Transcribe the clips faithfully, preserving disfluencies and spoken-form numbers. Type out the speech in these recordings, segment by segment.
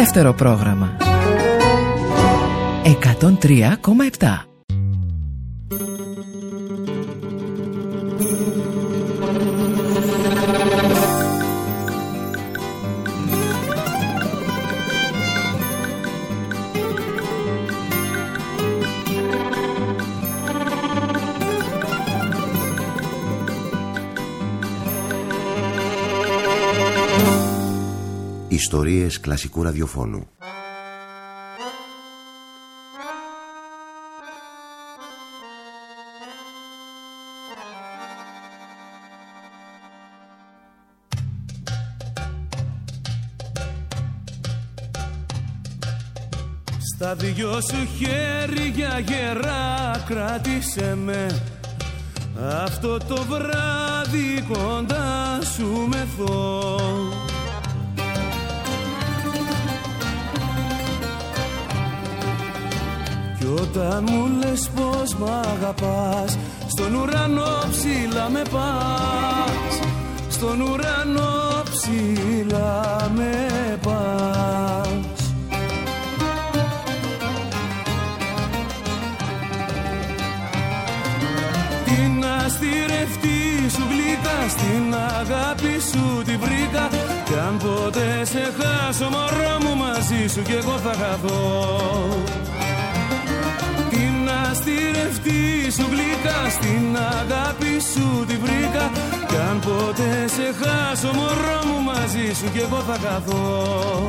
Δεύτερο πρόγραμμα εκατόν τρία κόμμα επτά. Ιστορίες κλασικού ραδιοφώνου. Στα δυο σου χέρια γερά κράτησε με, αυτό το βράδυ κοντά σου μεθώ. Κι όταν μου λες πως μ' αγαπάς, στον ουρανό ψηλά με πας, στον ουρανό ψηλά με πας. Την αστηρευτή σου γλύκα, στην αγάπη σου τη βρήκα, κι αν ποτέ σε χάσω μωρό μου, μαζί σου κι εγώ θα χαθώ. Την αστηρευτή σου γλύκα, στην αγάπη σου τη βρήκα, κι αν ποτέ σε χάσω μωρό μου, μαζί σου κι εγώ θα χαθώ.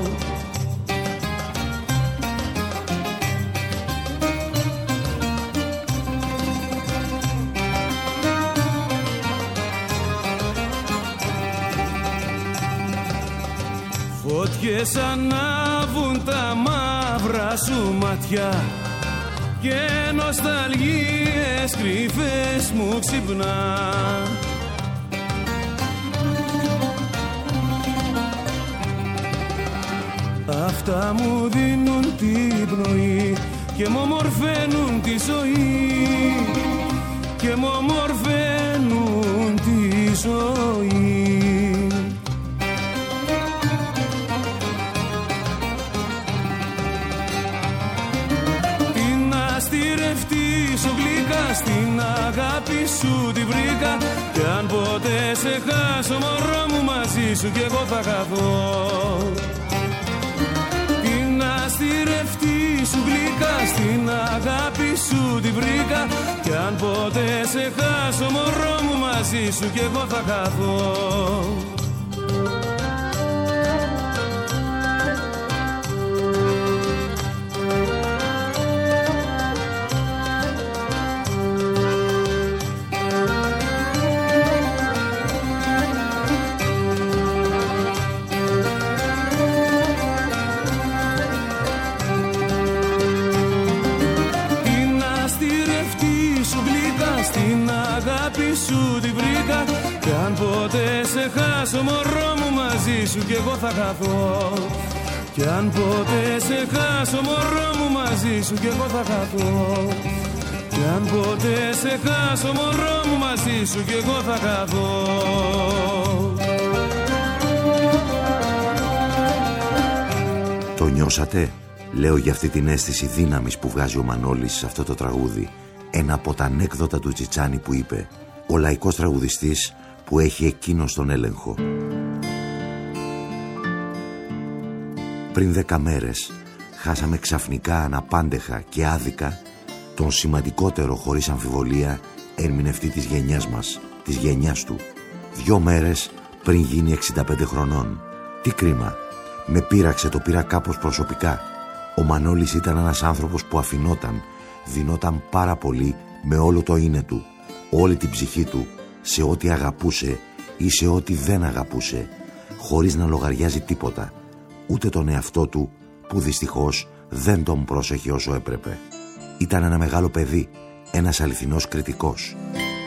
Φωτιές ανάβουν τα μαύρα σου μάτια και νοσταλγίες κρυφές μου ξυπνά. Αυτά μου δίνουν την πνοή και μου ομορφαίνουν τη ζωή, και μου ομορφαίνουν τη ζωή. Σου γλύκα, στην αγάπη σου τη βρήκα, κι αν ποτέ σε χάσω μωρό μου, μαζί σου κι εγώ θα χαθώ. Την αστηρευτή σου γλύκα, στην αγάπη σου τη βρήκα, κι αν ποτέ σε χάσω μωρό μου, μαζί σου κι εγώ θα χαθώ. Σου τη βρήκα, κι αν ποτέ σε χάσω μωρό μου, μαζί σου κι εγώ θα χαθώ. Κι αν ποτέ σε χάσω μωρό μου, μαζί σου κι εγώ θα χαθώ. Κι αν ποτέ σε χάσω μωρό μου, μαζί σου κι εγώ θα χαθώ. Το νιώσατε? Λέω για αυτή την αίσθηση δύναμης που βγάζει ο Μανώλης σε αυτό το τραγούδι. Ένα από τα ανέκδοτα του Τσιτσάνη που είπε: ο λαϊκός τραγουδιστής που έχει εκείνος τον έλεγχο. Πριν δέκα μέρες χάσαμε ξαφνικά, αναπάντεχα και άδικα τον σημαντικότερο χωρίς αμφιβολία ερμηνευτή της γενιάς μας, της γενιάς του. Δυο μέρες πριν γίνει εξήντα πέντε χρονών. Τι κρίμα, με πείραξε, το πήρα κάπως προσωπικά. Ο Μανώλης ήταν ένας άνθρωπος που αφινόταν, δινόταν πάρα πολύ με όλο το είναι του, όλη την ψυχή του, σε ό,τι αγαπούσε ή σε ό,τι δεν αγαπούσε, χωρίς να λογαριάζει τίποτα, ούτε τον εαυτό του που δυστυχώς δεν τον πρόσεχε όσο έπρεπε. Ήταν ένα μεγάλο παιδί, ένας αληθινός κριτικός.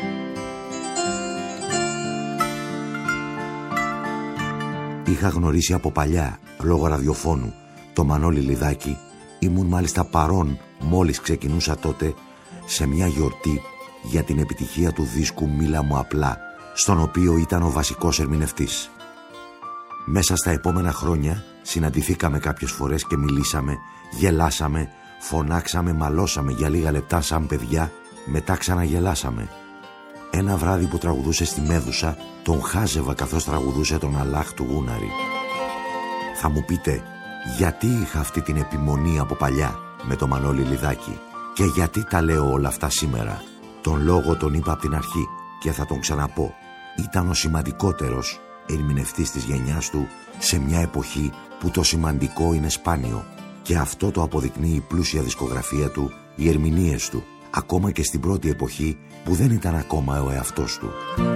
Είχα γνωρίσει από παλιά, λόγω ραδιοφώνου, το Μανώλη Λιδάκη. Ήμουν μάλιστα παρόν μόλις ξεκινούσα τότε σε μια γιορτή για την επιτυχία του δίσκου «Μίλα μου απλά», στον οποίο ήταν ο βασικός ερμηνευτής. Μέσα στα επόμενα χρόνια Συναντηθήκαμε κάποιες φορές και μιλήσαμε, γελάσαμε, φωνάξαμε, μαλώσαμε για λίγα λεπτά σαν παιδιά, μετά ξαναγελάσαμε. Ένα βράδυ που τραγουδούσε στη Μέδουσα, τον χάζευα καθώς τραγουδούσε τον Αλάχ του Γούναρη. Θα μου πείτε, γιατί είχα αυτή την επιμονή από παλιά με το Μανώλη Λιδάκη και γιατί τα λέω όλα αυτά σήμερα? Τον λόγο τον είπα από την αρχή και θα τον ξαναπώ. Ήταν ο σημαντικότερος ερμηνευτής της γενιάς του σε μια εποχή που το σημαντικό είναι σπάνιο, και αυτό το αποδεικνύει η πλούσια δισκογραφία του, οι ερμηνείες του, ακόμα και στην πρώτη εποχή που δεν ήταν ακόμα ο εαυτός του.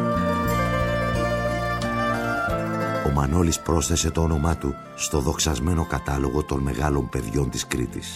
Ο Μανώλης πρόσθεσε το όνομά του στο δοξασμένο κατάλογο των μεγάλων παιδιών της Κρήτης.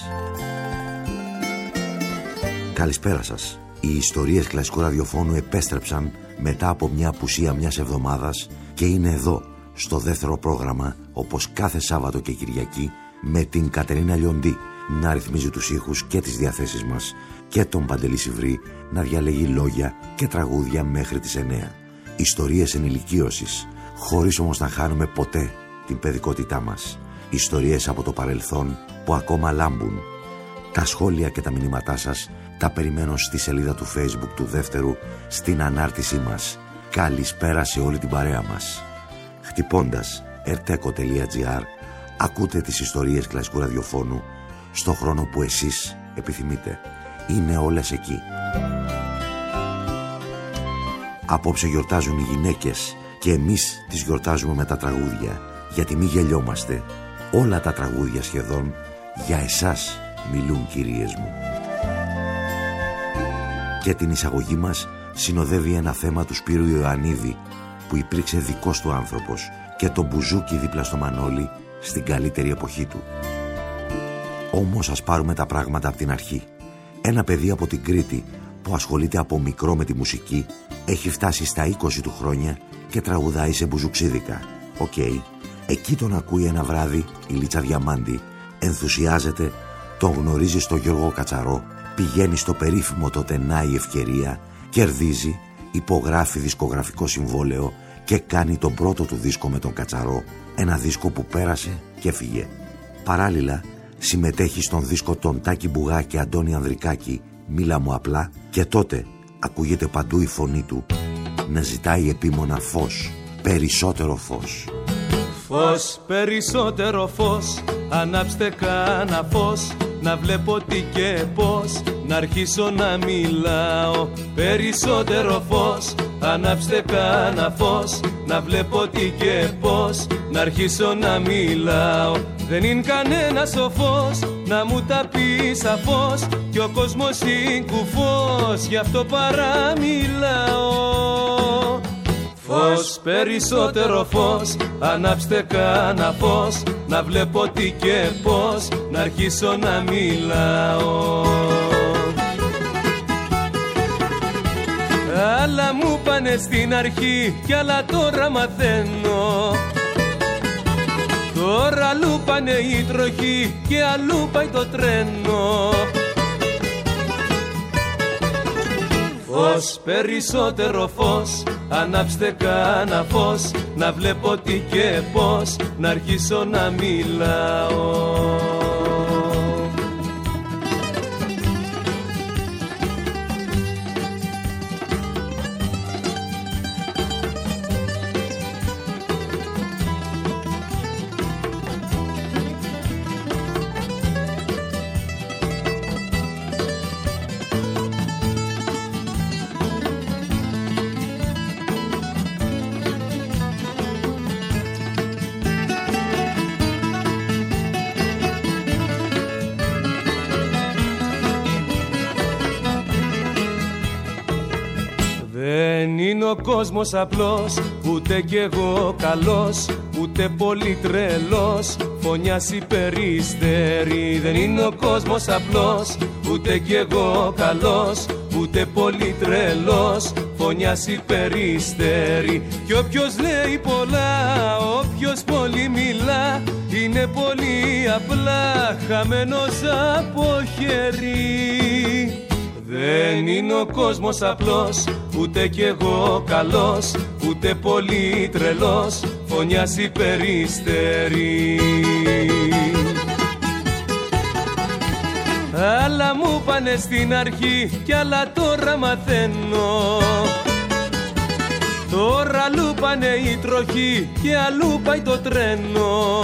Καλησπέρα σας. Οι ιστορίες κλασικού ραδιοφώνου επέστρεψαν μετά από μια απουσία μιας εβδομάδας και είναι εδώ στο δεύτερο πρόγραμμα, όπως κάθε Σάββατο και Κυριακή, με την Κατερίνα Λιοντή να ρυθμίζει τους ήχους και τις διαθέσεις μας και τον Παντελή Σιβρή να διαλέγει λόγια και τραγούδια μέχρι τις εννέα. Ιστορίες ενηλικίωσης, χωρίς όμως να χάνουμε ποτέ την παιδικότητά μας. Ιστορίες από το παρελθόν που ακόμα λάμπουν. Τα σχόλια και τα μηνύματά σας τα περιμένω στη σελίδα του Facebook του δεύτερου, στην ανάρτησή μας. Καλησπέρα σε όλη την παρέα μας. Χτυπώντας ερτέκο τελεία τζι άρ ακούτε τις ιστορίες κλασικού ραδιοφώνου στο χρόνο που εσείς επιθυμείτε. Είναι όλες εκεί. Απόψε γιορτάζουν οι γυναίκες και εμείς τις γιορτάζουμε με τα τραγούδια, γιατί μη γελιόμαστε. Όλα τα τραγούδια σχεδόν για εσάς μιλούν, κυρίες μου. Και την εισαγωγή μας συνοδεύει ένα θέμα του Σπύρου Ιωαννίδη, που υπήρξε δικός του άνθρωπος, και το μπουζούκι δίπλα στο Μανώλη στην καλύτερη εποχή του. Όμως ας πάρουμε τα πράγματα από την αρχή. Ένα παιδί από την Κρήτη που ασχολείται από μικρό με τη μουσική έχει φτάσει στα είκοσι του χρόνια και τραγουδάει σε μπουζουξίδικα. Οκ. Okay. Εκεί τον ακούει ένα βράδυ η Λίτσα Διαμάντη, ενθουσιάζεται, τον γνωρίζει στο Γιώργο Κατσαρό, πηγαίνει στο περίφημο τότε «Να η ευκαιρία», κερδίζει, υπογράφει δισκογραφικό συμβόλαιο και κάνει τον πρώτο του δίσκο με τον Κατσαρό, ένα δίσκο που πέρασε και φύγε. Παράλληλα συμμετέχει στον δίσκο των Τάκη Μπουγά και Αντώνη Ανδρικάκη, «Μίλα μου απλά», και τότε ακούγεται παντού η φωνή του να ζητάει επίμονα φως, περισσότερο φως. Φως, περισσότερο φως, ανάψτε κάνα φως, να βλέπω τι και πώς, να αρχίσω να μιλάω. Περισσότερο φως, ανάψτε κάνα φως, να βλέπω τι και πώς, να αρχίσω να μιλάω. Δεν είναι κανένας ο φως να μου τα πει σαφώς, κι ο κόσμος είναι κουφός, γι' αυτό παραμιλάω. Φως, περισσότερο φως, ανάψτε κάνα φως, να βλέπω τι και πώς, να αρχίσω να μιλάω. Άλλα μου πάνε στην αρχή κι άλλα τώρα μαθαίνω. Τώρα αλλού πάνε οι τροχοί και αλλού πάει το τρένο. Φως, περισσότερο φως, ανάψτε κάνα φως, να βλέπω τι και πώς, να αρχίσω να μιλάω. Δεν είναι ο κόσμος απλός, ούτε κι εγώ καλός, ούτε πολύ τρελός, φωνιάς υπερίστερη. Δεν είναι ο κόσμος απλός, ούτε κι εγώ καλός, ούτε πολύ τρελός, φωνιάς υπερίστερη. Κι όποιος λέει πολλά, όποιος πολύ μιλά, είναι πολύ απλά χαμένος από χέρι. Δεν είναι ο κόσμος απλός, ούτε κι εγώ καλός, ούτε πολύ τρελός, φωνιάσει περίστερη. Άλλα μου πάνε στην αρχή κι άλλα τώρα μαθαίνω. Τώρα αλλού πάνε οι τροχοί και αλλού πάει το τρένο.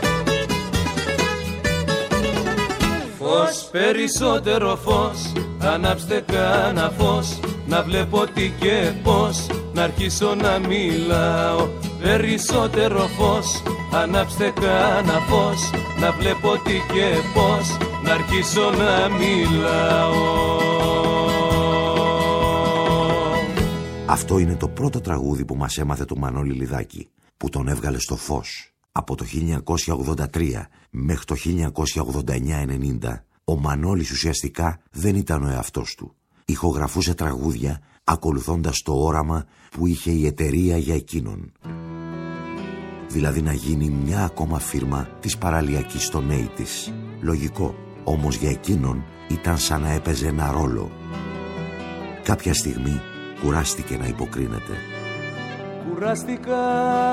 Φως, περισσότερο φως, ανάψτε κάνα φως, να βλέπω τι και πώς, να αρχίσω να μιλάω. Περισσότερο φως, ανάψτε κάνα φως, να βλέπω τι και πώς, να αρχίσω να μιλάω. Αυτό είναι το πρώτο τραγούδι που μας έμαθε το Μανώλη Λιδάκη, που τον έβγαλε στο φως. Από το χίλια εννιακόσια ογδόντα τρία μέχρι το χίλια εννιακόσια ογδόντα εννιά ενενήντα, ο Μανώλης ουσιαστικά δεν ήταν ο εαυτός του. Ηχογραφούσε τραγούδια ακολουθώντας το όραμα που είχε η εταιρεία για εκείνον. Δηλαδή να γίνει μια ακόμα φίρμα της παραλιακής στον ογδόντα. Λογικό, όμως για εκείνον ήταν σαν να έπαιζε ένα ρόλο. Κάποια στιγμή κουράστηκε να υποκρίνεται. Κουράστηκα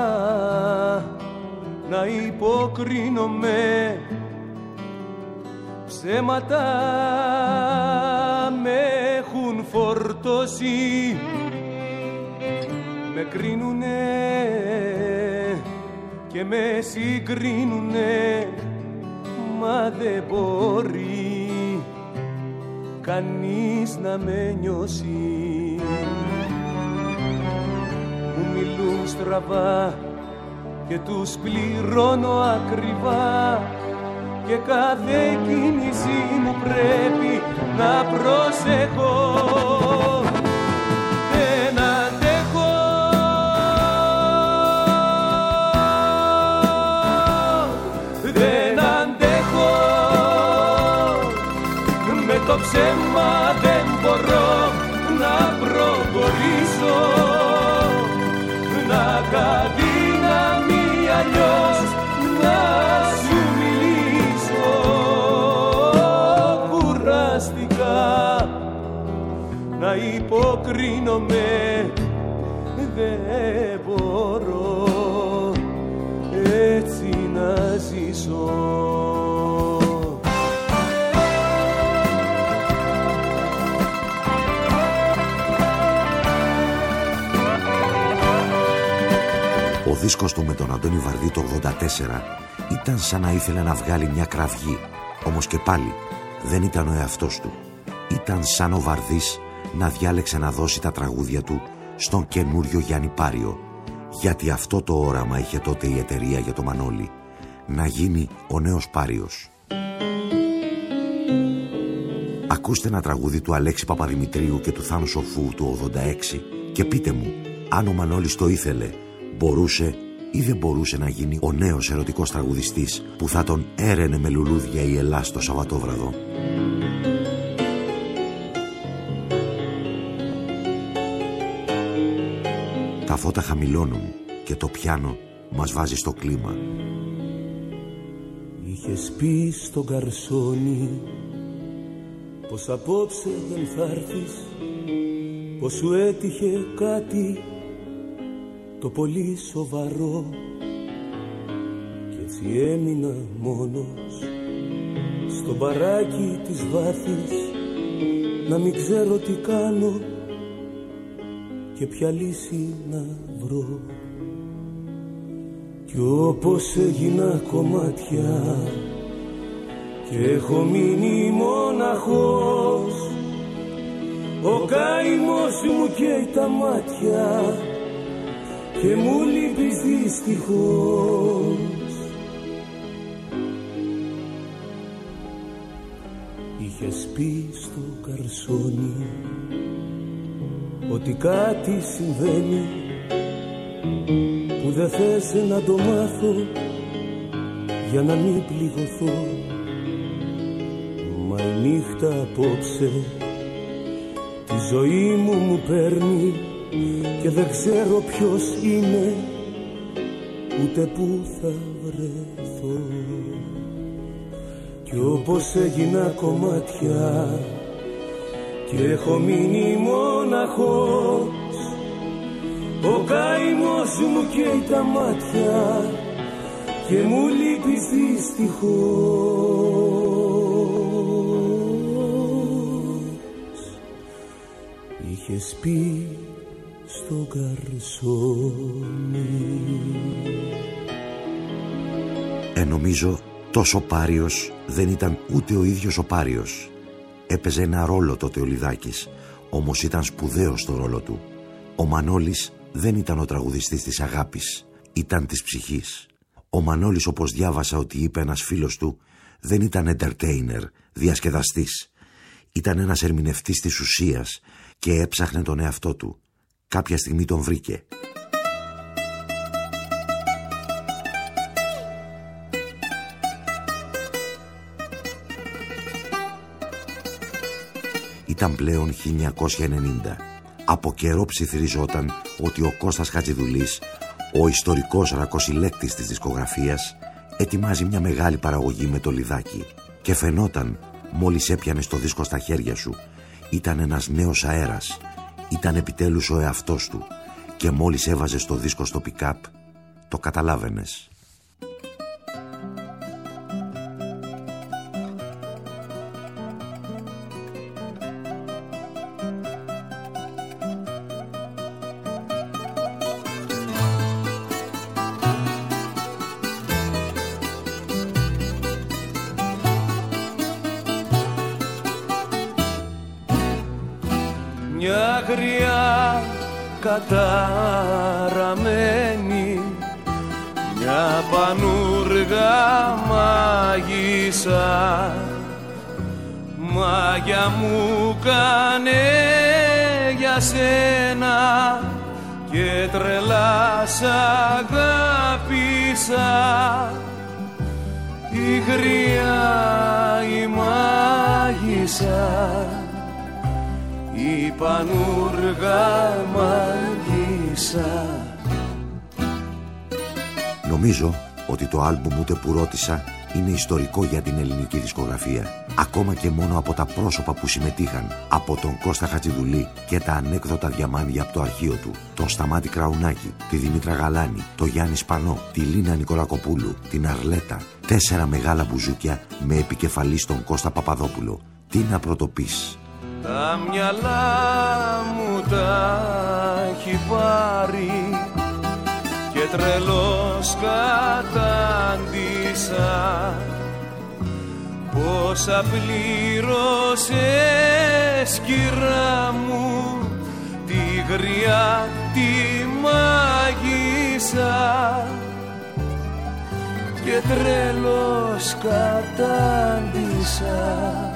να υποκρίνομαι, ψέματα με έχουν φορτώσει, με κρίνουνε και με συγκρίνουνε, μα δεν μπορεί κανείς να με νιώσει. Μου μιλούν στραβά και τους πληρώνω ακριβά και κάθε κίνηση μου πρέπει να προσέχω. Δεν αντέχω, δεν αντέχω, με το ψέμα δεν μπορώ να προχωρήσω, να καταδύναμη αλλιώς να σου μιλήσω. Κουράστηκα να υποκρίνομαι, δεν μπορώ έτσι να ζήσω. Ο δίσκος του με τον Αντώνη Βαρδί το ογδόντα τέσσερα ήταν σαν να ήθελε να βγάλει μια κραυγή. Όμως και πάλι δεν ήταν ο εαυτός του. Ήταν σαν ο Βαρδής να διάλεξε να δώσει τα τραγούδια του στον καινούριο Γιάννη Πάριο. Γιατί αυτό το όραμα είχε τότε η εταιρεία για το Μανώλη. Να γίνει ο νέος Πάριος. Ακούστε ένα τραγούδι του Αλέξη Παπαδημητρίου και του Θάνου Σοφού του ογδόντα έξι και πείτε μου αν ο Μανώλης το ήθελε, μπορούσε ή δεν μπορούσε να γίνει ο νέος ερωτικός τραγουδιστής που θα τον έρενε με λουλούδια η Ελλάς το Σαββατόβραδο. Τα φώτα χαμηλώνουν και το πιάνο μας βάζει στο κλίμα. Είχες πει στον καρσόνι πως απόψε δεν θα έρθεις, πως σου έτυχε κάτι το πολύ σοβαρό κι έτσι έμεινα μόνος στο μπαράκι της Βάθης, να μην ξέρω τι κάνω και ποια λύση να βρω. Κι όπως έγινα κομμάτια και έχω μείνει μοναχός, ο καημός μου καίει τα μάτια και μου λείπεις δυστυχώς. Είχες πει στο καρσόνι ότι κάτι συμβαίνει που δεν θες να το μάθω για να μην πληγωθώ. Μα η νύχτα απόψε τη ζωή μου μου παίρνει και δεν ξέρω ποιος είμαι ούτε που θα βρεθώ. Κι όπως έγινα κομμάτια και έχω μείνει μοναχός, ο καημός μου καίει τα μάτια και μου λείπεις δυστυχώς. Είχες πει στο καρσόνι. Ε, νομίζω τόσο πάριος δεν ήταν ούτε ο ίδιος ο Πάριος. Έπαιζε ένα ρόλο τότε ο Λιδάκης, όμως ήταν σπουδαίος στο ρόλο του. Ο Μανώλης δεν ήταν ο τραγουδιστής της αγάπης, ήταν της ψυχής. Ο Μανώλης, όπως διάβασα ότι είπε ένας φίλος του, δεν ήταν entertainer, διασκεδαστής. Ήταν ένας ερμηνευτής της ουσίας και έψαχνε τον εαυτό του. Κάποια στιγμή τον βρήκε. Ήταν πλέον χίλια εννιακόσια ενενήντα. Από καιρό ψιθυριζόταν ότι ο Κώστας Χατζηδουλής, ο ιστορικός ρακοσυλλέκτης της δισκογραφίας, ετοιμάζει μια μεγάλη παραγωγή με το Λιδάκι. Και φαινόταν, μόλις έπιανε το δίσκο στα χέρια σου, ήταν ένας νέος αέρας. Ήταν επιτέλους ο εαυτός του. Και μόλις έβαζε το δίσκο στο pick-up, το καταλάβαινες. Μια γριά καταραμένη, μια πανούργα μάγισσα, μάγια μου κάνε για σένα και τρελά σ' αγάπησα. Η γριά η μάγισσα, η πανούργα μάγισσα. Νομίζω ότι το άλμπουμ «Ούτε που ρώτησα» είναι ιστορικό για την ελληνική δισκογραφία. Ακόμα και μόνο από τα πρόσωπα που συμμετείχαν, από τον Κώστα Χατζηδουλή και τα ανέκδοτα διαμάντια από το αρχείο του, τον Σταμάτη Κραουνάκη, τη Δήμητρα Γαλάνη, τον Γιάννη Σπανό, τη Λίνα Νικολακοπούλου, την Αρλέτα. Τέσσερα μεγάλα μπουζούκια με επικεφαλή στον Κώστα Παπαδόπουλο. Τι να πρωτοπείς. Τα μυαλά μου τα έχει πάρει και τρελός κατάντησα. Πόσα πλήρωσες, κυρά μου, τη γριά τη μάγισσα. Και τρελός κατάντησα,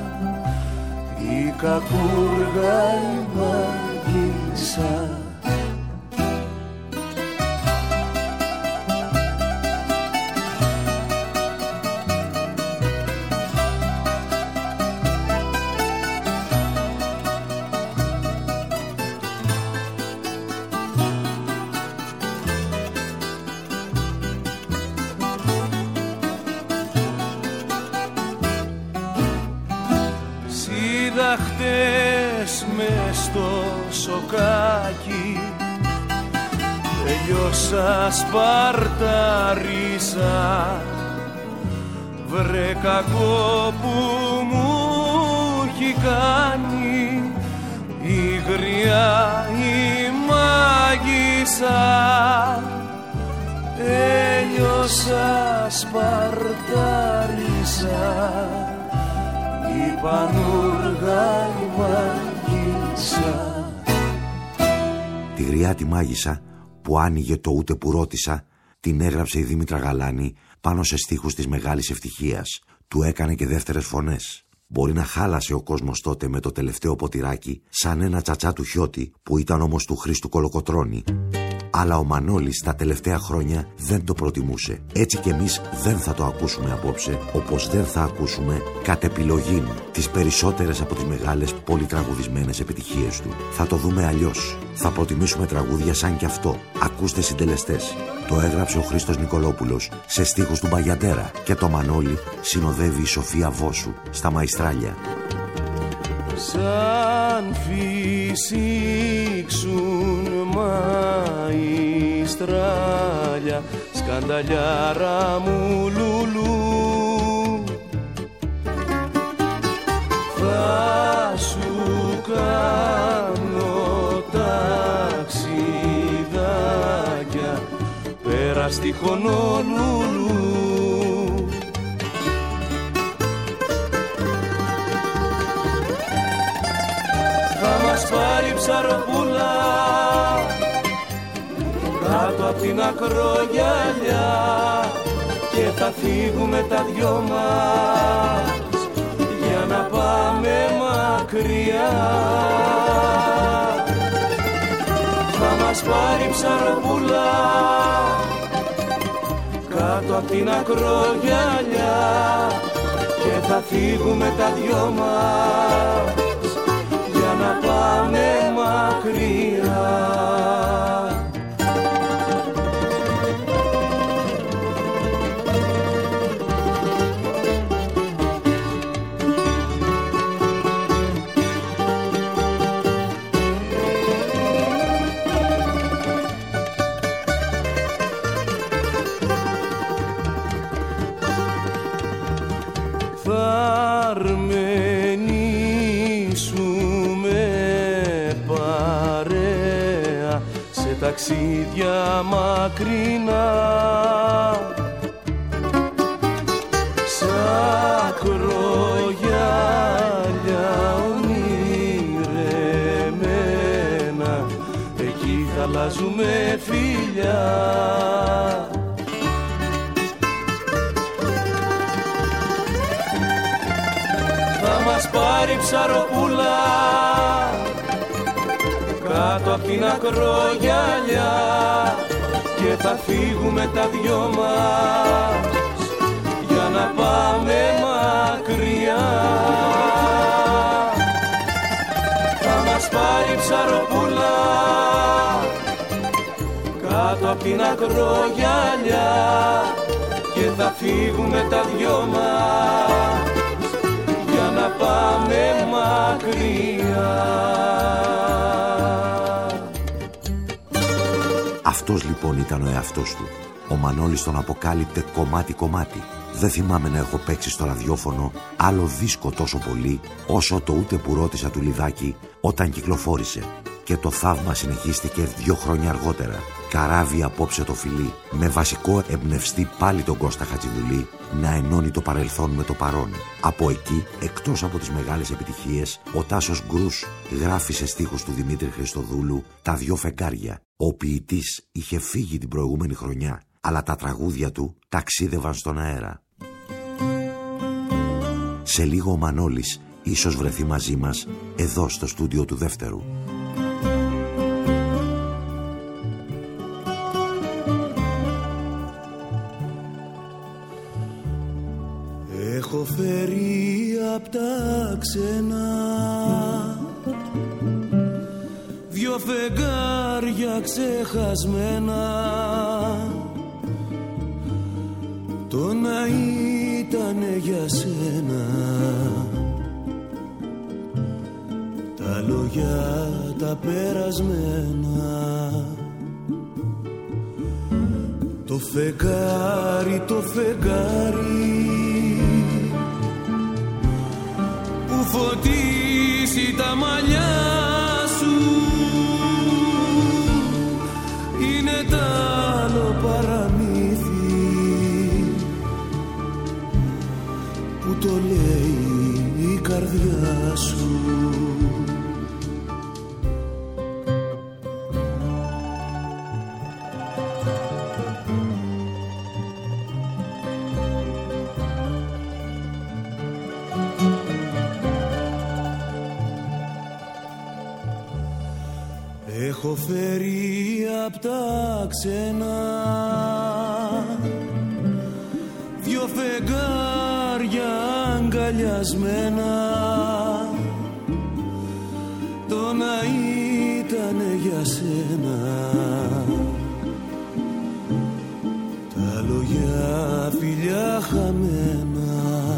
η κακούργα η μάγισσα. Χτες μες στο σοκάκι τελειώσα, σπαρταρίσα. Βρε κακό που μου έχει κάνει η γριά η μάγισσα. Τέλειωσα, σπαρταρίσα, η πανούργα η μάγισσα. Τη γριά τη μάγισσα που άνοιγε το «Ούτε που ρώτησα» την έγραψε η Δήμητρα Γαλάνη πάνω σε στίχους της Μεγάλης Ευτυχίας. Του έκανε και δεύτερες φωνές. Μπορεί να χάλασε ο κόσμος τότε με το τελευταίο ποτηράκι, σαν ένα τσατσά του Χιώτη που ήταν όμως του Χρήστου Κολοκοτρώνη. Αλλά ο Μανώλης τα τελευταία χρόνια δεν το προτιμούσε. Έτσι κι εμείς δεν θα το ακούσουμε απόψε, όπως δεν θα ακούσουμε κατ' επιλογή τις περισσότερες από τις μεγάλες πολυτραγουδισμένες επιτυχίες του. Θα το δούμε αλλιώς. Θα προτιμήσουμε τραγούδια σαν κι αυτό. Ακούστε συντελεστές. Το έγραψε ο Χρήστος Νικολόπουλος σε στίχους του Μπαγιαντέρα και το Μανώλη συνοδεύει η Σοφία Βόσου στα Μαϊστράλια. Σαν φυσήξουν μαϊστράλια στράλια, σκανταλιάρα μου λουλού. Θα σου κάνω ταξιδάκια πέρα στη Χονολούλου. Θα μας πάρει ψαροπούλα κάτω απ' την ακρογιαλιά και θα φύγουμε τα δυο μας για να πάμε μακριά. Θα μας πάρει ψαροπούλα κάτω απ' την ακρογιαλιά και θα φύγουμε τα δυο μας για να πάμε μακριά. Ταξίδια μακρινά σ' ακρογιάλια ονειρεμένα, εκεί θα αλλάζουμε φιλιά. Θα μας πάρει ψαροπούλα κάτω απ' την ακρογιαλιά και θα φύγουμε τα δυο μας για να πάμε μακριά. Θα μας πάρει ψαροπούλα κάτω απ' την ακρογιαλιά και θα φύγουμε τα δυο μας για να πάμε μακριά. Αυτός λοιπόν ήταν ο εαυτός του. Ο Μανώλης τον αποκάλυπτε κομμάτι-κομμάτι. Δεν θυμάμαι να έχω παίξει στο ραδιόφωνο άλλο δίσκο τόσο πολύ όσο το ούτε που ρώτησα του Λιδάκη όταν κυκλοφόρησε. Και το θαύμα συνεχίστηκε δύο χρόνια αργότερα. Καράβι απόψε το φιλί, με βασικό εμπνευστή πάλι τον Κώστα Χατζηδουλή να ενώνει το παρελθόν με το παρόν. Από εκεί, εκτός από τις μεγάλες επιτυχίες, ο Τάσος Γκρούς γράφει σε στίχους του Δημήτρη Χριστοδούλου τα δυο φεγγάρια. Ο ποιητής είχε φύγει την προηγούμενη χρονιά, αλλά τα τραγούδια του ταξίδευαν στον αέρα. Σε λίγο ο Μανώλης ίσως βρεθεί μαζί μας εδώ στο στούντιο του Δεύτερου. Έχω φέρει απ' τα ξένα δυο φεγγάρια ξεχασμένα, το να ήτανε για σένα, τα λόγια τα περασμένα. Το φεγγάρι, το φεγγάρι που φωτίσει τα μαλλιά σου είναι τ' άλλο παραμύθι που το λέει η καρδιά σου. Έχω φέρει απ' τα ξένα δυο φεγγάρια αγκαλιασμένα, το να ήτανε για σένα, τα λόγια φιλιά χαμένα.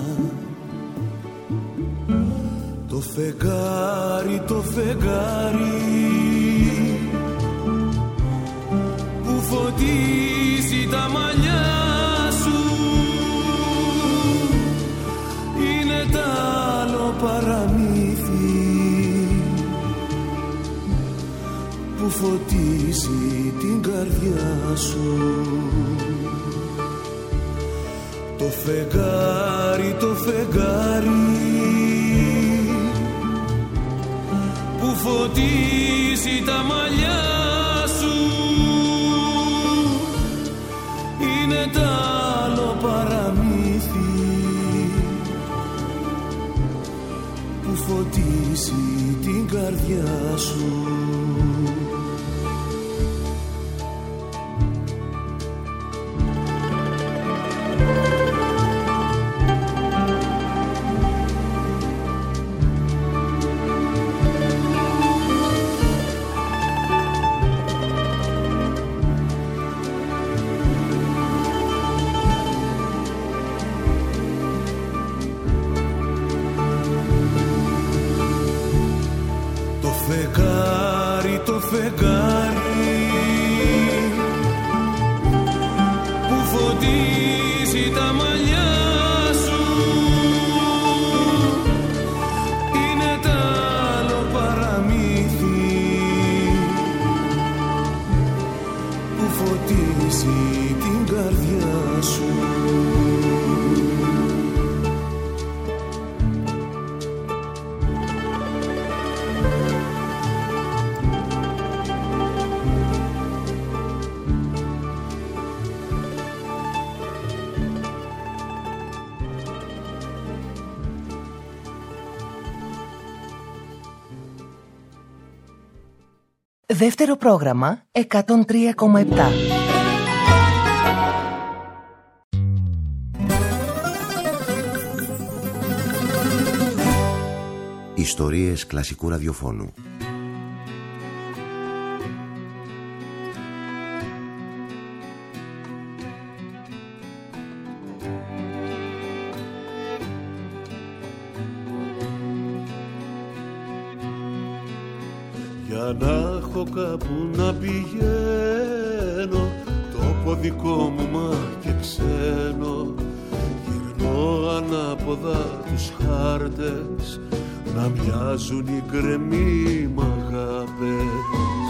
Το φεγγάρι, το φεγγάρι που φωτίζει φωτίζει τα μαλλιά σου. Είναι τ' άλλο παραμύθι που φωτίζει την καρδιά σου. Το φεγγάρι, το φεγγάρι που φωτίζει τα μαλλιά σου είναι τ' άλλο παραμύθι που φωτίζει την καρδιά σου. Δεύτερο πρόγραμμα εκατόν τρία κόμμα επτά. Ιστορίες κλασικού ραδιοφώνου. Για να έχω κάπου να πηγαίνω, τόπο δικό μου μα και ξένο, γυρνώ ανάποδα τους χάρτες να μοιάζουν οι γκρεμοί μ' αγάπες.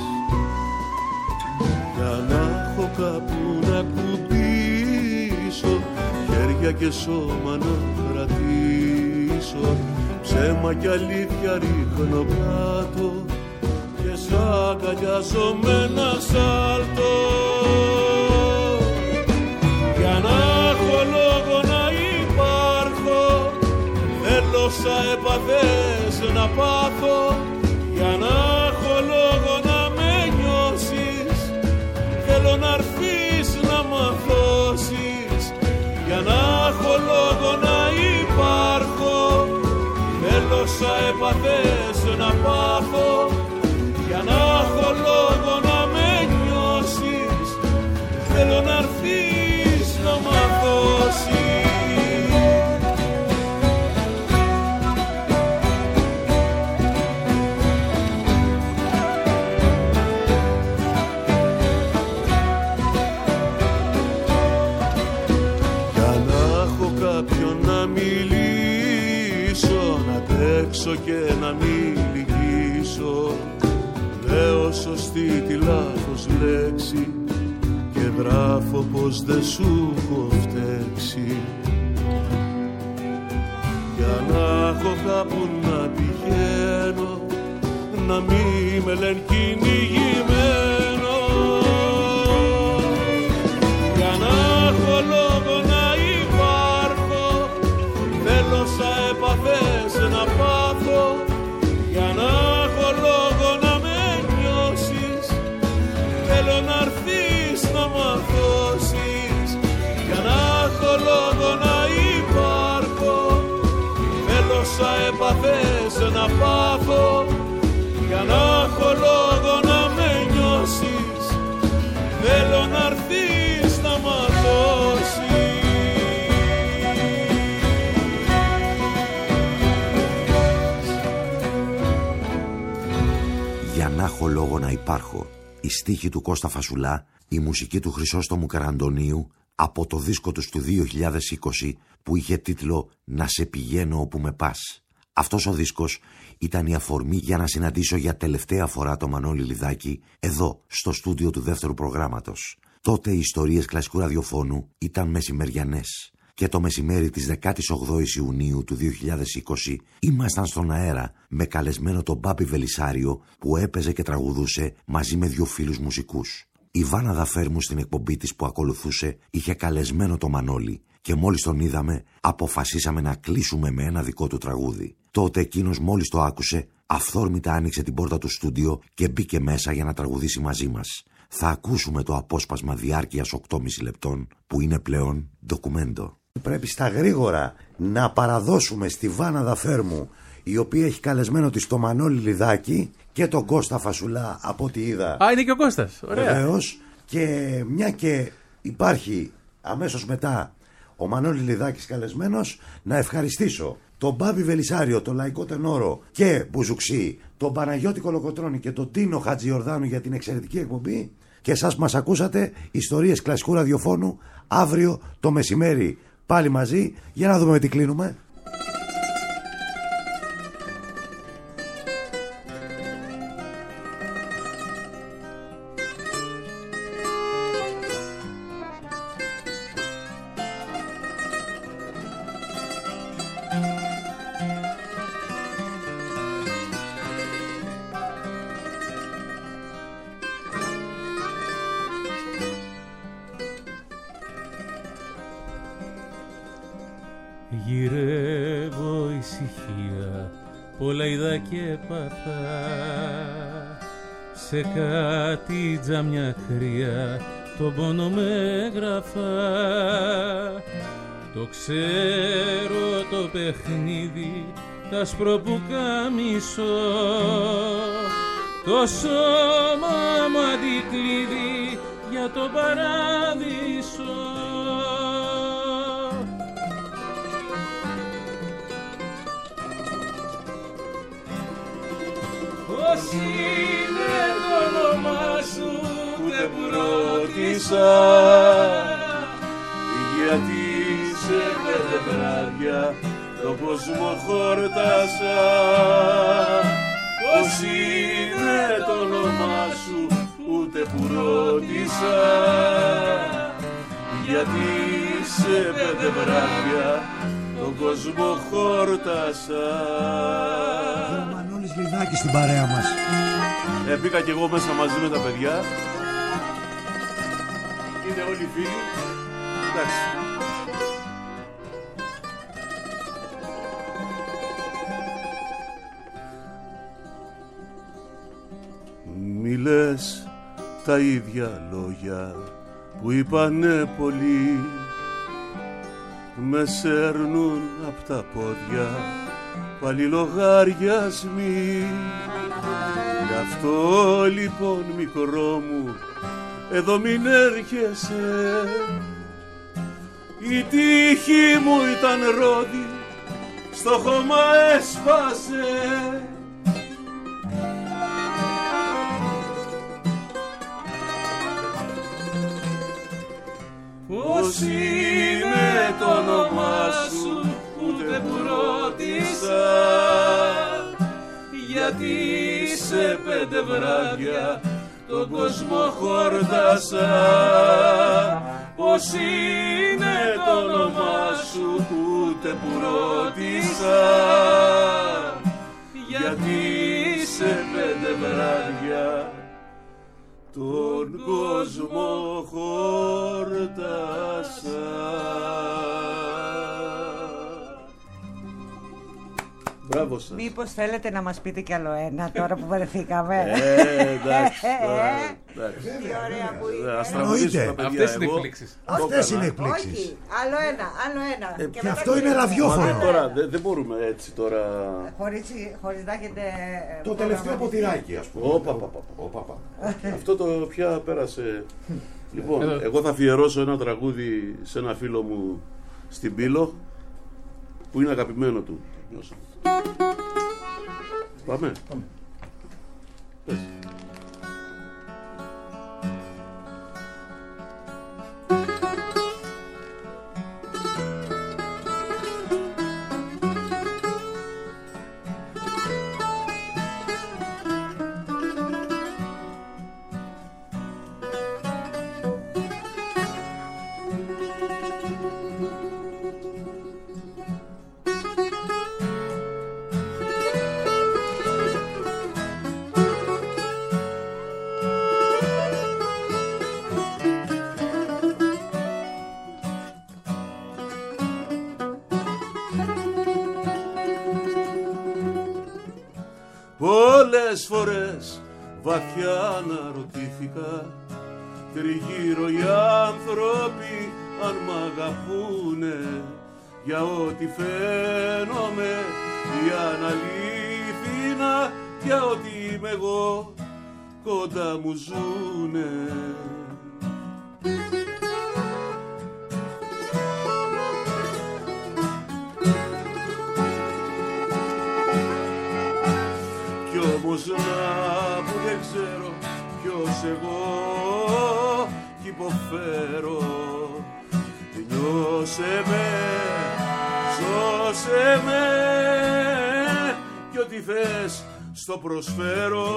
Για να έχω κάπου να κουμπίσω, χέρια και σώμα να κρατήσω, ψέμα και αλήθεια ρίχνω κάτω και σ' αγκαλιάζομαι να σάλτω. Για να έχω λόγο να υπάρχω, θέλω σαν επαθές να πάθω. Για να έχω λόγο να με νιώσεις, θέλω να'ρθείς να μ' αθώσεις. Για να έχω λόγο να υπάρχω, θέλω σαν επαθές να πάθω. Για να έχω λόγο να με νιώσεις, θέλω να'ρθείς να μ' αθώσεις. Για να έχω κάποιον να μιλήσω, να αντέξω και να μην λυγίσω, λέω σωστή τη λάθος λέξη και γράφω πως δεν σου έχω φταίξει. Για να έχω κάπου να πηγαίνω, να μη με λένε κυνηγημένο. Για να έχω λόγο να υπάρχω, θέλω σαν επαθές να πάθω. Για να έχω λόγο να με νιώσεις, θέλω να'ρθείς να μ' αθώσεις. Για να έχω λόγο να υπάρχω, θέλω σαν επαθές να πάθω. Για να έχω λόγο να με νιώσεις, θέλω να'ρθείς να μ' αθώσεις. Για να έχω λόγο να υπάρχω. Η στίχη του Κώστα Φασουλά Η μουσική του Χρυσόστομου Καραντονίου από το δίσκο τους του δύο χιλιάδες είκοσι που είχε τίτλο «Να σε πηγαίνω όπου με πας». Αυτός ο δίσκος ήταν η αφορμή για να συναντήσω για τελευταία φορά το Μανώλη Λιδάκη εδώ, στο στούντιο του δεύτερου προγράμματος. Τότε οι ιστορίες κλασικού ραδιοφώνου ήταν μεσημεριανές και το μεσημέρι της δεκάτης ογδόης Ιουνίου του δύο χιλιάδες είκοσι ήμασταν στον αέρα με καλεσμένο τον Μπάμπη Βελισσάριο που έπαιζε και τραγουδούσε μαζί με δύο φίλους μουσικούς. Η Βάνα Δαφέρμου στην εκπομπή της που ακολουθούσε είχε καλεσμένο το Μανώλη και μόλις τον είδαμε αποφασίσαμε να κλείσουμε με ένα δικό του τραγούδι. Τότε εκείνος μόλις το άκουσε αυθόρμητα άνοιξε την πόρτα του στούντιο και μπήκε μέσα για να τραγουδήσει μαζί μας. Θα ακούσουμε το απόσπασμα διάρκειας οκτώ και μισό λεπτών που είναι πλέον ντοκουμέντο. Πρέπει στα γρήγορα να παραδώσουμε στη Βάνα Δαφέρμου, η οποία έχει καλεσμένο της το Μανώλη Λιδάκη και τον Κώστα Φασουλά από ό,τι είδα. Α, είναι και ο Κώστας. Ωραία. Βεβαίως. Και μια και υπάρχει αμέσως μετά ο Μανώλη Λιδάκης καλεσμένος, να ευχαριστήσω τον Μπάμπη Βελισσάριο, τον Λαϊκό Τενόρο και Μπουζουξή, τον Παναγιώτη Κολοκοτρώνη και τον Τίνο Χατζιορδάνου για την εξαιρετική εκπομπή. Και εσάς που μας ακούσατε, ιστορίες κλασικού ραδιοφώνου, αύριο το μεσημέρι πάλι μαζί, για να δούμε με τι κλείνουμε. Γυρεύω ησυχία, πολλά είδα και παθά, σε κάτι τζαμιά κρύα τον πόνο με γραφά. Το ξέρω το παιχνίδι, τ' άσπρο που καμισώ, το σώμα μου αντικλείδι για το παράδεισο. Πώς είναι το όνομά σου, ούτε που ρώτησα, γιατί σε πέντε βράδια τον κόσμο χόρτασα. Πώς είναι το όνομά σου, ούτε που ρώτησα, γιατί σε πέντε βράδια τον κόσμο χόρτασα. Λιδάκη στην παρέα μας. Ε, μπήκα κι εγώ μέσα μαζί με τα παιδιά. Είναι όλοι φίλοι. Εντάξει. Μη λες τα ίδια λόγια που είπανε πολλοί, με σέρνουν απ' τα πόδια πάλι λογαριασμοί. Γι' αυτό λοιπόν μικρό μου εδώ μην έρχεσαι, η τύχη μου ήταν ρόδι, στο χώμα έσπασε. Πώς είναι το όνομά σου, ούτε που ρώτησα, γιατί σε πέντε βράδια τον κόσμο χόρτασα. Πώς είναι το όνομά σου, ούτε που ρώτησα, γιατί σε πέντε βράδια τον κόσμο χόρτασα. Μπράβο σας. Μήπως θέλετε να μας πείτε κι άλλο ένα τώρα που βρεθήκαμε? Ε, εντάξει, εντάξει. Τι ωραία που είναι. Ας τραγουδήσουμε τα παιδιά. Αυτές είναι εκπλήξεις. Αυτές είναι εκπλήξεις. Όχι, άλλο ένα, άλλο ένα. Ε, Και και μετά αυτό είναι κλείνουμε. ραδιόφωνο. Τώρα δεν δεν μπορούμε έτσι τώρα. Χωρίς, χωρίς να έχετε... Το τελευταίο ποτηράκι, ας πούμε. Όπα, πα, πα, πα, πα. Αυτό το πια πέρασε. Λοιπόν, εγώ θα αφιερώσω ένα τραγούδι σε ένα φίλο μου στην Πύλο που είναι αγαπημένο του. Πάμε. Πες. πολλές φορές βαθιά αναρωτήθηκα, τριγύρω οι άνθρωποι αν μ' αγαπούνε, για ό,τι φαίνομαι ή αναλήθινα, για ό,τι είμαι εγώ κοντά μου ζουνε. Κι όμως να που δεν ξέρω ποιος εγώ κι υποφέρω, νιώσε με, σώσε με, κι ό,τι θες στο προσφέρω.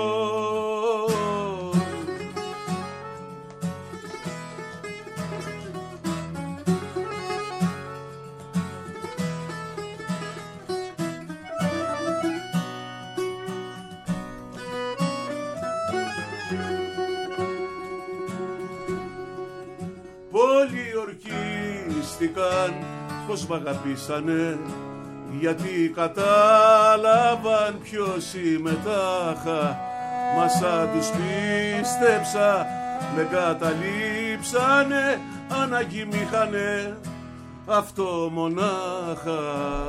Πολλοί ορκίστηκαν πως μ' αγαπήσανε, γιατί κατάλαβαν ποιος είμαι τάχα. Μα σαν τους πίστεψα με καταλήψανε, ανάγκη μ' είχανε αυτό μονάχα.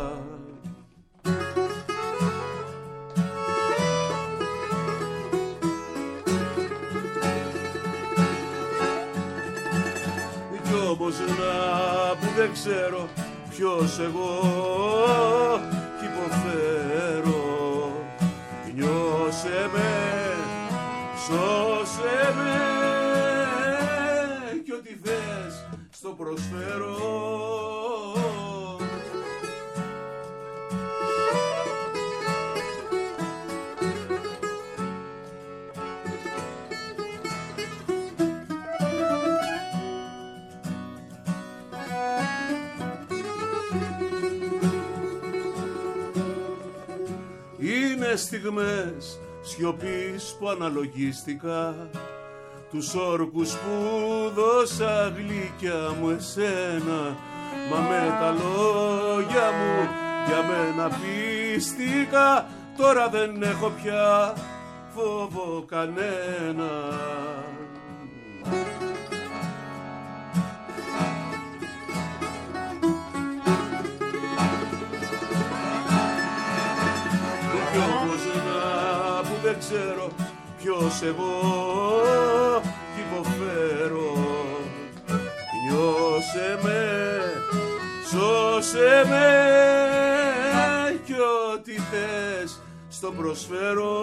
Όμως να που δεν ξέρω ποιος εγώ κι υποφέρω, νιώσε με, σώσε με, κι ό,τι θες στο προσφέρω. Είναι στιγμές σιωπής που αναλογίστηκα, τους όρκους που δώσα γλυκιά μου εσένα, μα με τα λόγια μου για μένα πίστηκα, τώρα δεν έχω πια φόβο κανένα. Δεν ξέρω ποιος εγώ κι υποφέρω, νιώσε με, σώσε με, κι ό,τι θες στο προσφέρω.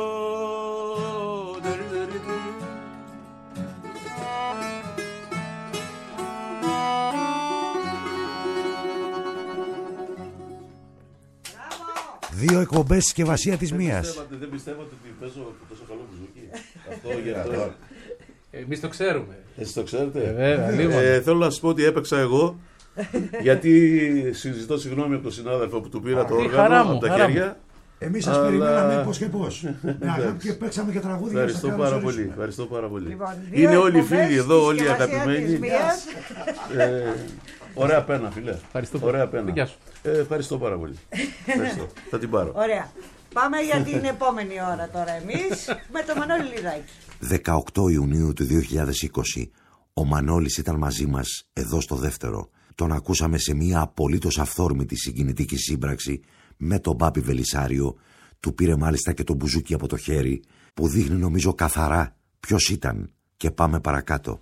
Δύο εκπομπές συσκευασία της μίας. Δεν πιστεύατε ότι παίζω τόσο καλό μπουζούκι? Αυτό για αυτό. Εμείς το ξέρουμε. Εσείς το ξέρετε? Βέβαια, λίγο. Ε, θέλω να σας πω ότι έπαιξα εγώ, γιατί συζητώ συγγνώμη από τον συνάδελφο που του πήρα το όργανο από τα χέρια. Εμείς σας αλλά... περιμέναμε πώς και πώς. Με αγάπη και παίξαμε και τραγούδια. Ευχαριστώ πάρα πολύ. Ευχαριστώ πάρα πολύ. Λοιπόν, είναι όλοι οι φίλοι εδώ, όλοι οι αγαπημένοι. ε, ωραία πένα, φίλε. Ευχαριστώ, ωραία πένα. Ε, ευχαριστώ πάρα πολύ. Ευχαριστώ. Θα την πάρω. Ωραία. Πάμε για την επόμενη ώρα τώρα εμείς με τον Μανώλη Λιδάκη. δεκαοκτώ Ιουνίου του δύο χιλιάδες είκοσι ο Μανώλης ήταν μαζί μας εδώ στο δεύτερο. Τον ακούσαμε σε μια απολύτως αυθόρμητη συγκινητική σύμπραξη με τον Μπάμπη Βελισσάριο. Του πήρε μάλιστα και το μπουζούκι από το χέρι, που δείχνει νομίζω καθαρά ποιος ήταν. Και πάμε παρακάτω.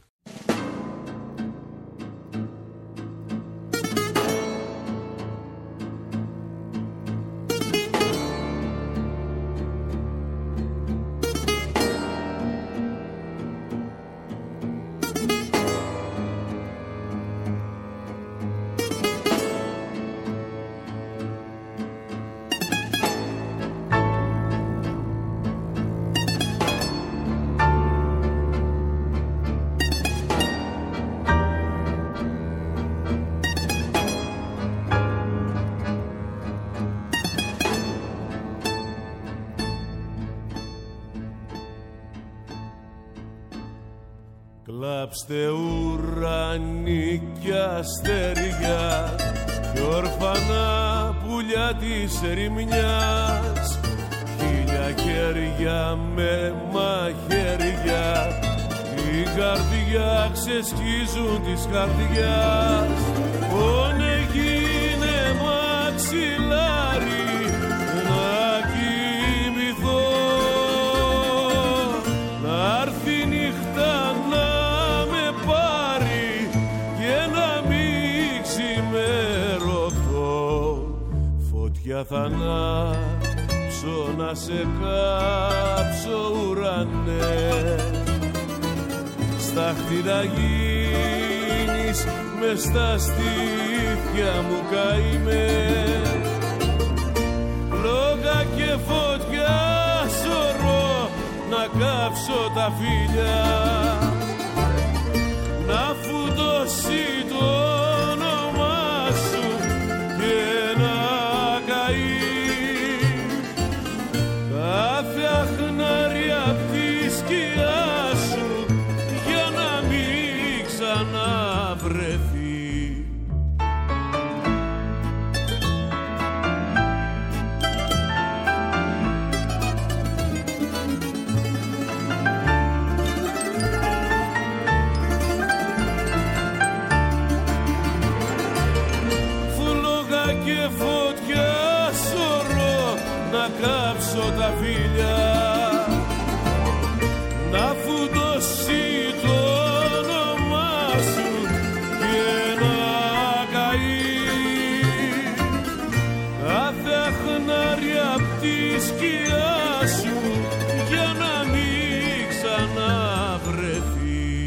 Κλάψτε ουρανί κι αστέρια κι όρφανα πουλιά της ερημιάς, χίλια και μαχαίρια, με μαχαίρια, η καρδιά ξεσκίζουν της καρδιάς. Πονεγίνε μαξιλάρι να κοιμηθώ, να έρθει η νύχτα να με πάρει και να μην ξημερωθώ. Φωτιά θα ανάψω να σε κάψω ουρανέ, στάχτη να γίνεις μες στα στήθια μου καημέ. Λόγα και φωτιά σωρώ να κάψω τα φίλια, να φουντώσει το όνομά σου και να καεί κάθε αχνάρι απ' τη σκιά σου για να μην ξαναβρεθεί. Κάψω τα φίλια, να φουντώσει το όνομά σου και να καεί κάθε αχνάρι απ' τη σκιά σου για να μην ξαναβρεθεί.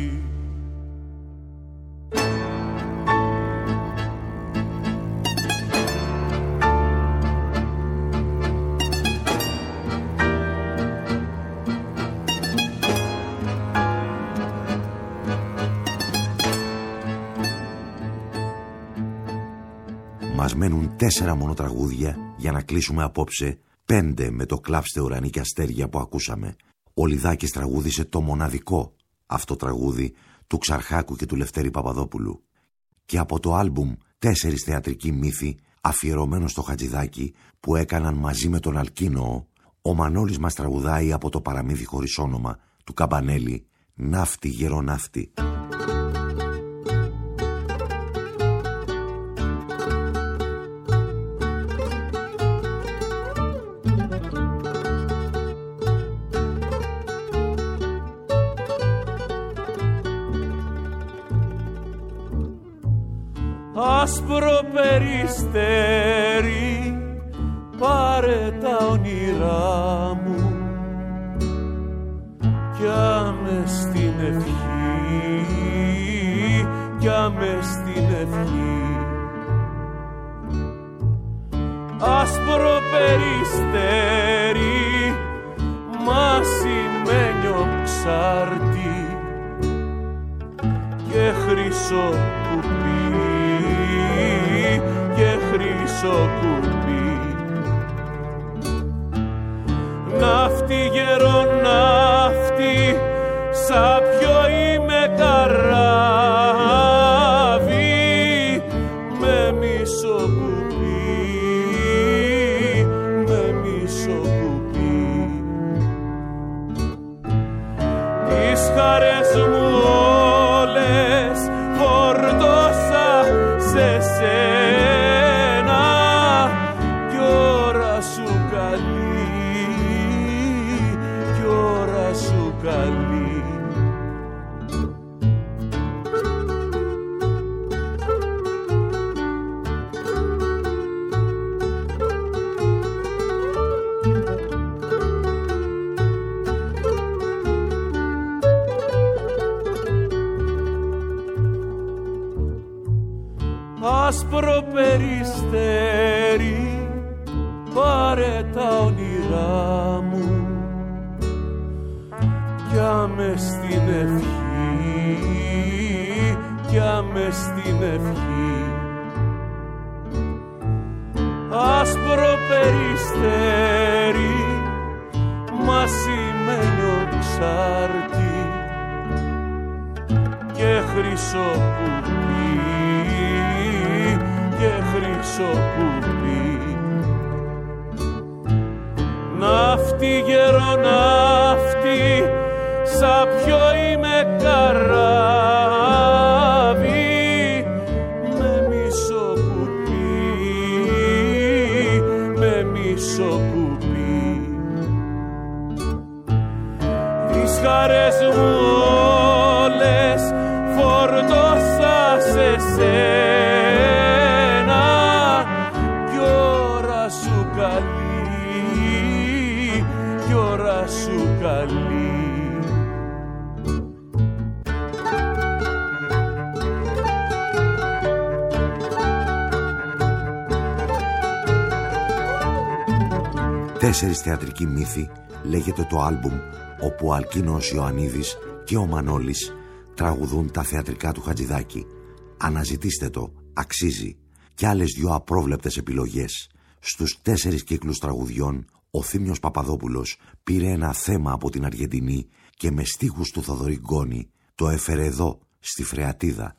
Μας μένουν τέσσερα μόνο τραγούδια για να κλείσουμε απόψε, πέντε με το «Κλάψτε ουρανοί και αστέρια» που ακούσαμε. Ο Λιδάκης τραγούδισε το μοναδικό αυτό τραγούδι του Ξαρχάκου και του Λευτέρη Παπαδόπουλου. Και από το άλμπουμ «Τέσσερις θεατρικοί μύθοι» αφιερωμένο στο Χατζηδάκι που έκαναν μαζί με τον Αλκίνωο, ο Μανώλης μας τραγουδάει από το «Παραμύθι χωρίς όνομα» του Καμπανέλη «Ναύτη γεροναύτη». Άσπρο περιστέρι, πάρε τα όνειρά μου κι άμε στην ευχή, κι άμε στην ευχή. Άσπρο περιστέρι, μασημένιο ψάρτη και χρυσό κουπί, και χρυσό κουπί. Ναύτη γεροναύτη, σαν ποιο είμαι καράβι, με μισό κουπί, με μισό κουπί. Τις χαρές μου όλες φορτώσα σε σένα κι ώρα σου καλή, κι ώρα σου καλή. Άσπρο περιστέρι, πάρε τα όνειρά μου κι άμε στην ευχή, κι άμε στην ευχή. Άσπρο περιστέρι, μασημένιο ψάρτη και χρυσό κουπί, και χρυσό κουπί. ναύτη, γεροναύτη, σαν ποιο είμαι καράβι, με μισό κουπί, με μισό κουπί. Τις χαρές μου όλες φορτώσα σε σένα κι ώρα σου καλή, κι ώρα σου καλή. Τέσσερις θεατρικοί μύθοι λέγεται το άλμπουμ όπου ο Αλκίνος Ιωαννίδης και ο Μανώλης τραγουδούν τα θεατρικά του Χατζηδάκη. Αναζητήστε το, αξίζει. Κι άλλες δυο απρόβλεπτες επιλογές. Στους τέσσερις κύκλους τραγουδιών ο Θήμιος Παπαδόπουλος πήρε ένα θέμα από την Αργεντινή και με στίχους του Θοδωρή Γκόνη το έφερε εδώ, στη Φρεατίδα.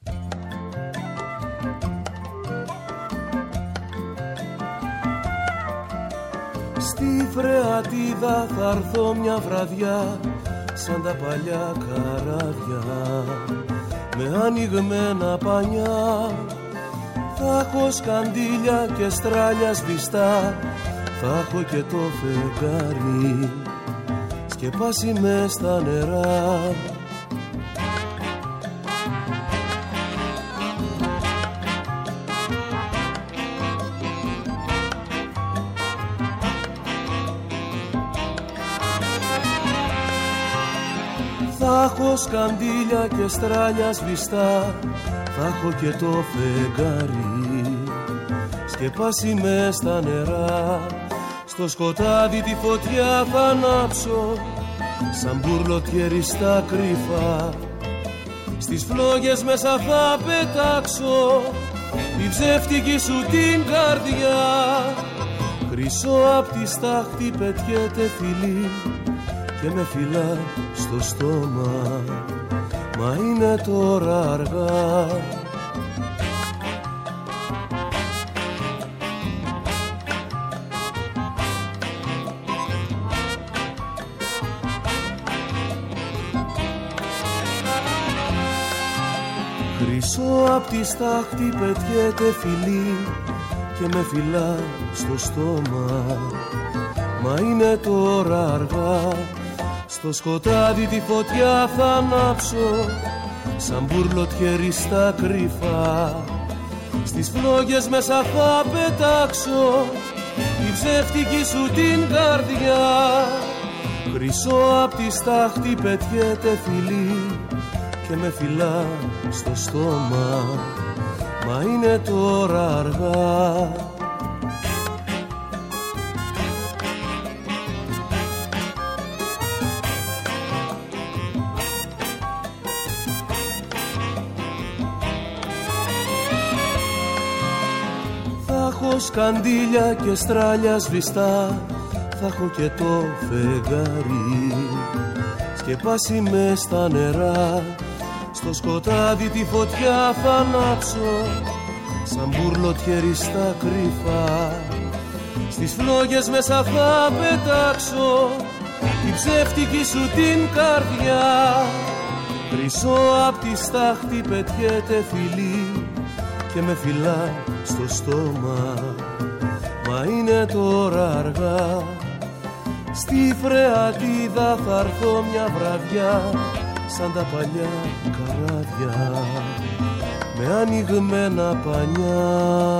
Στη Φρεατίδα θα έρθω μια βραδιά σαν τα παλιά καράβια με ανοιγμένα πανιά. Θα έχω σκαντήλια και στράλια σβηστά, θα έχω και το φεγγάρι σκεπάσει μες στα νερά. Θα έχω σκαντήλια και στράλια σβηστά, θα έχω και το φεγγάρι σκεπάσει μες στα νερά. Στο σκοτάδι τη φωτιά θα ανάψω σαν μπουρλοτιέρι στα κρυφά. Στις φλόγες μέσα θα πετάξω τη ψεύτικη σου την καρδιά. Χρυσό απ' τη στάχτη πετιέται φιλί και με φυλά στο στόμα, μα είναι τώρα αργά. Χρυσό απ' τη στάχτη πετιέται φιλί και με φυλά στο στόμα, μα είναι τώρα αργά. Στο σκοτάδι τη φωτιά θα ανάψω σαν μπουρλοτιέρι στα κρυφά. Στις φλόγες μέσα θα πετάξω τη ψεύτικη σου την καρδιά. Χρυσό απ' τη στάχτη πετιέται φιλί και με φυλά στο στόμα, μα είναι τώρα αργά. Σκαντήλια και στράλια σβηστά, θα έχω και το φεγγάρι σκεπάσει μες στα νερά. Στο σκοτάδι τη φωτιά θα ανάψω σαν μπουρλοτιέρι στα κρυφά. Στις φλόγες μέσα θα πετάξω τη ψεύτικη σου την καρδιά. Χρυσό απ' τη στάχτη πετιέται φιλί και με φυλά στο στόμα, μα είναι τώρα αργά. Στη Φρεατίδα θα έρθω μια βραδιά σαν τα παλιά καράβια με ανοιγμένα πανιά.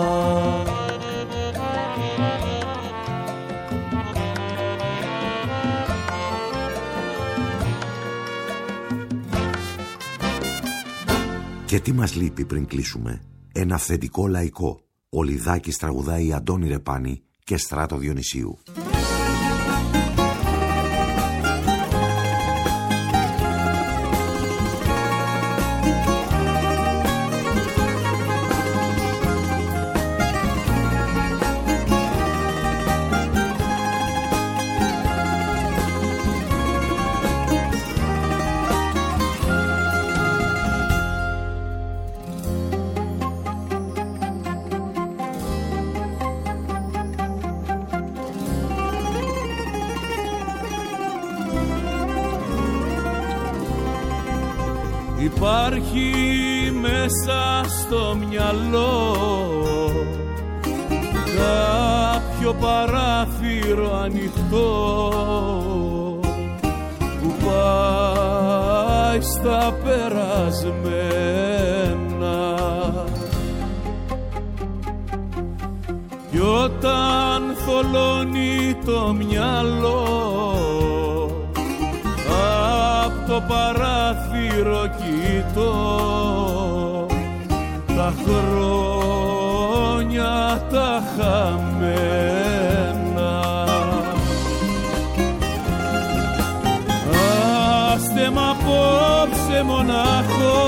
Και τι μας λείπει πριν κλείσουμε? Ένα αυθεντικό λαϊκό. Ο Λιδάκης τραγουδάει Αντώνη Ρεπάνη και Στράτο Διονυσίου. υπάρχει μέσα στο μυαλό κάποιο παράθυρο ανοιχτό που πάει στα περασμένα, κι όταν θολώνει το μυαλό απ' το παράθυρο κοιτώ τα χρόνια τα χαμένα. Άστε μ' απόψε μονάχο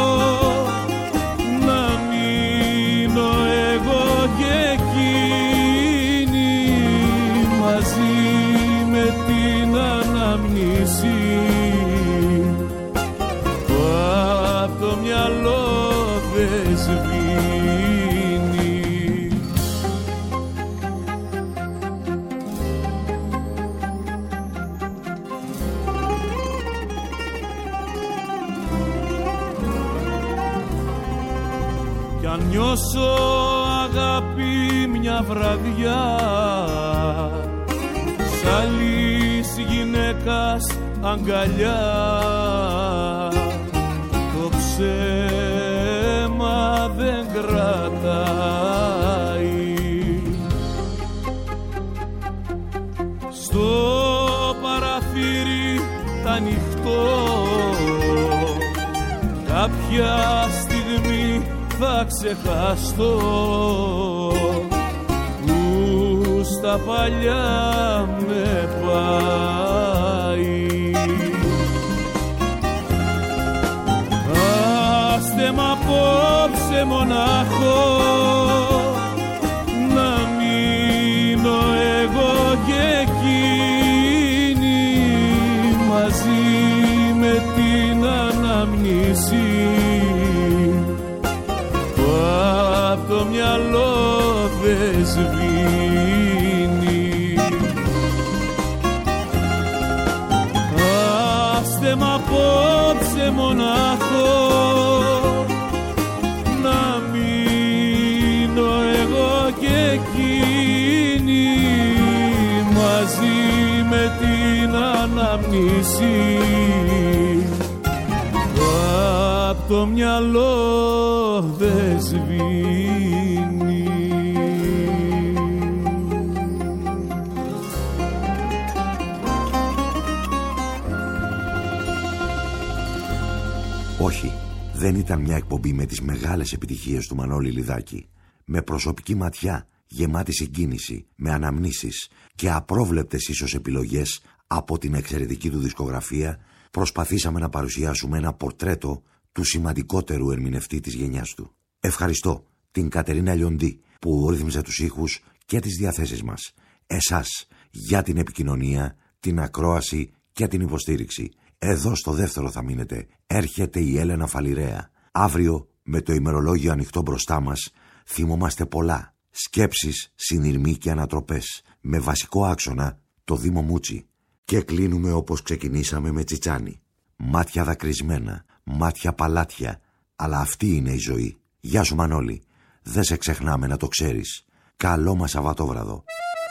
να μείνω εγώ και εκείνη μαζί με την αναμνήση που απ' το μυαλό δεν σβήνει. Κι αν νιώσω αγάπη μια βραδιά σ' άλλης γυναίκας αγκαλιά, το ψέμα δεν κρατάει. Στο παραθύρι τ' ανοιχτό κάποια στιγμή θα ξεχαστώ που στα παλιά με πάει. Άστε μ' απόψε μονάχο να μείνω εγώ και εκείνη μαζί με την αναμνήση που απ' το μυαλό δεν σβήνει. Άστε μ' απόψε μονάχο να μείνω εγώ και εκείνη μαζί με την αναμνήση που απ' το μυαλό δεν σβήνει. Όχι, δεν ήταν μια εκπομπή με τις μεγάλες επιτυχίες του Μανώλη Λιδάκη. Με προσωπική ματιά, γεμάτη συγκίνηση, με αναμνήσεις και απρόβλεπτες ίσως επιλογές από την εξαιρετική του δισκογραφία, προσπαθήσαμε να παρουσιάσουμε ένα πορτρέτο του σημαντικότερου ερμηνευτή της γενιάς του. Ευχαριστώ την Κατερίνα Λιοντή που ρύθμιζε τους ήχους και τις διαθέσεις μας. Εσάς για την επικοινωνία, την ακρόαση και την υποστήριξη. Εδώ στο δεύτερο θα μείνετε. Έρχεται η Έλενα Φαλιρέα. Αύριο με το ημερολόγιο ανοιχτό μπροστά μας θυμόμαστε πολλά. Σκέψεις, συνειρμοί και ανατροπές. Με βασικό άξονα το Δήμο Μούτσι. Και κλείνουμε όπως ξεκινήσαμε με Τσιτσάνι. Μάτια δακρυσμένα, μάτια παλάτια. Αλλά αυτή είναι η ζωή. Γεια σου Μανώλη. Δεν σε ξεχνάμε να το ξέρεις. Καλό μας Σαββατόβραδο.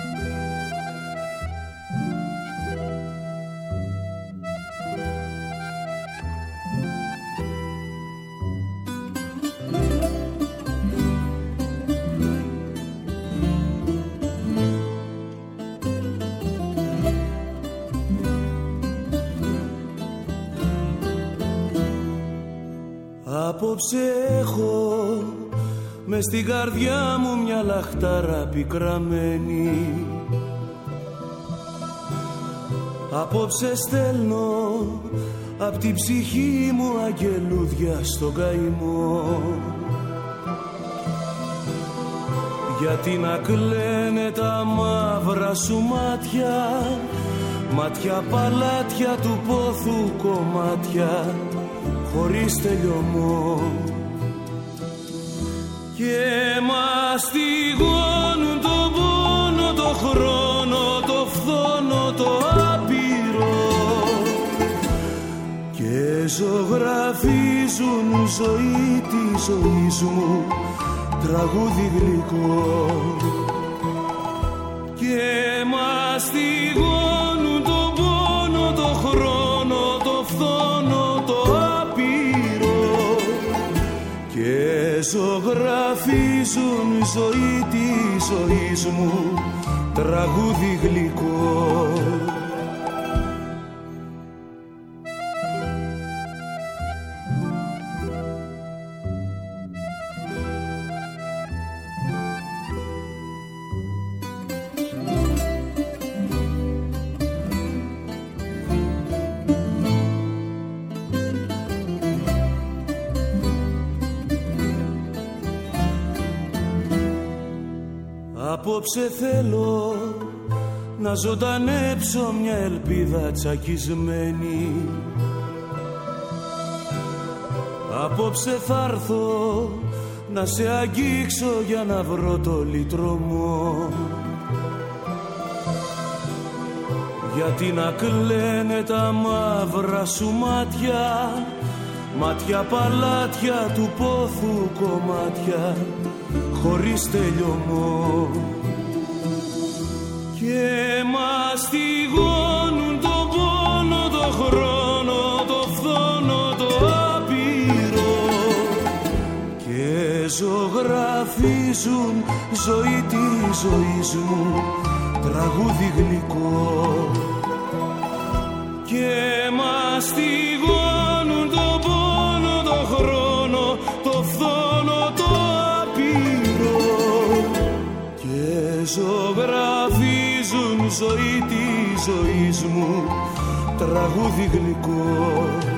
Απόψε έχω μες στην καρδιά μου μια λαχτάρα πικραμένη. Απόψε στέλνω απ' την ψυχή μου αγγελούδια στον καημό. Γιατί να κλαίνε τα μαύρα σου μάτια, μάτια παλάτια του πόθου κομμάτια, χωρίς τελειωμό. Και μαστιγώνουν τον πόνο, το χρόνο, το φθόνο, το άπειρο και ζωγραφίζουν ζωγραφίζουν ζωή της ζωής μου, τραγούδι γλυκό. Και μαστιγώνουν τον πόνο, το χρόνο, το φθόνο, το άπειρο. Και ζωγραφίζουν ζωή της ζωής μου, τραγούδι γλυκό. Απόψε θέλω να ζωντανέψω μια ελπίδα τσακισμένη. Απόψε θα έρθω να σε αγγίξω για να βρω το λυτρωμό. Γιατί να κλαίνε τα μαύρα σου μάτια, μάτια παλάτια του πόθου κομμάτια, χωρίς τελειωμό. Και μαστιγώνουν τον πόνο, το χρόνο, το φθόνο, το άπειρο. Και ζωγραφίζουν ζωή της ζωής μου, τραγούδι γλυκό. Και μαστιγώνουν τον πόνο, το χρόνο, το φθόνο, το άπειρο. Και ζωγραφίζουν ζωή της ζωής μου, τραγούδι γλυκό.